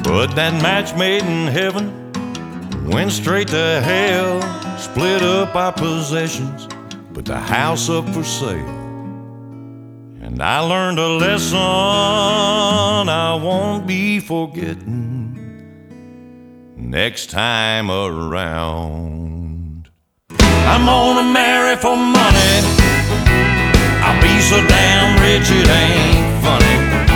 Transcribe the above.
But that match made in heaven went straight to hell, split up our possessions, put the house up for sale. And I learned a lesson I won't be forgetting next time around. I'm gonna marry for money, I'll be so damn rich it ain't